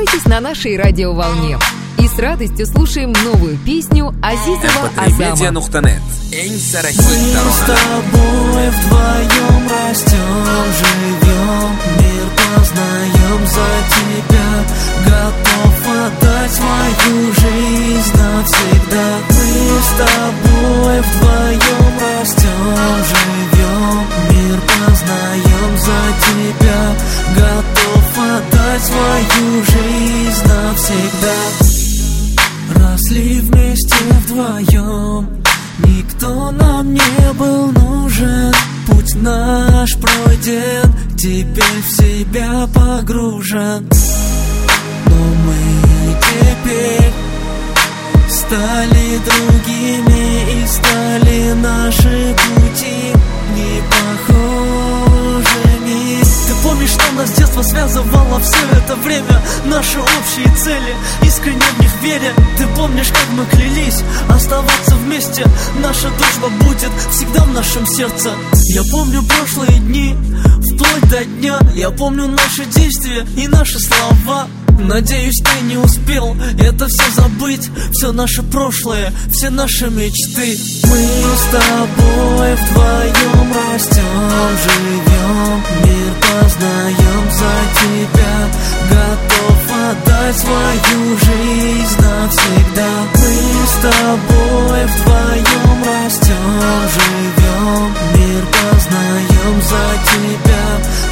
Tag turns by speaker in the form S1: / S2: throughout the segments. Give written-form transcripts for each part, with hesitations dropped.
S1: Оставайтесь на нашей радиоволне и с радостью слушаем новую песню Азизова Азама.
S2: Мы с тобой вдвоем растем, живем, мир познаем, за тебя готов отдать свою жизнь навсегда. Мы с тобой вдвоем растем, живем, мир познаем, за тебя готов отдать свою жизнь навсегда. Росли вместе вдвоем, никто нам не был нужен. Путь наш пройден, теперь в себя погружен. Но мы теперь стали другими, и стали наши пути не похожими. Ты помнишь, что нас с детства связывало все это время? Наши общие цели, искренне в них веря. Ты помнишь, как мы клялись оставаться вместе? Наша дружба будет всегда в нашем сердце. Я помню прошлые дни, вплоть до дня. Я помню наши действия и наши слова. Надеюсь, ты не успел это все забыть. Все наше прошлое, все наши мечты. Мы с тобой вдвоем растем, живем, мир познаем, за тебя готов отдать свою жизнь навсегда. Мы с тобой вдвоем растем, живем, мир познаем, за тебя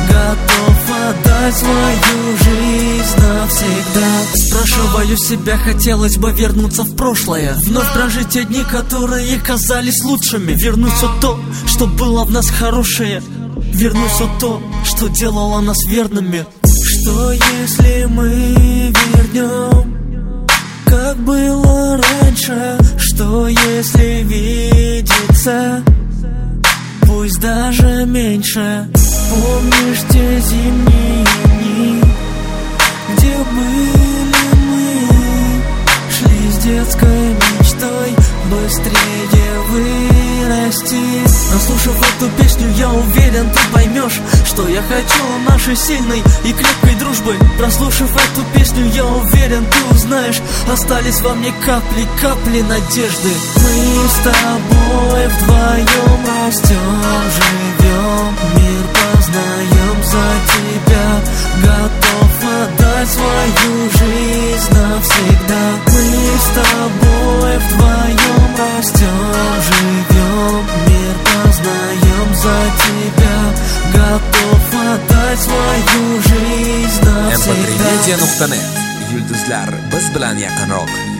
S2: готов отдать свою жизнь навсегда. Спрашиваю себя, хотелось бы вернуться в прошлое, вновь прожить те дни, которые казались лучшими. Вернуть все то, что было в нас хорошее, вернуть все то, что делало нас верными. Что если мы вернем, как было раньше? Что если видеться, пусть даже меньше? Помнишь те зимние дни, где были мы, шли с детской мечтой быстрее вырасти. Наслушав эту песню, я уверен, ты поймешь, что я хочу нашей сильной и крепкой дружбы. Прослушав эту песню, я уверен, ты узнаешь, остались во мне капли, капли надежды. Мы с тобой вдвоем растем, живем, мир познаем, за тебя готов отдать свою жизнь навсегда. Мы с тобой вдвоем растем, живем, мир познаем, за тебя готов отдать свою жизнь навсегда.
S3: Empatrymedia.net Yulduzlar biz bilan yaqinroq.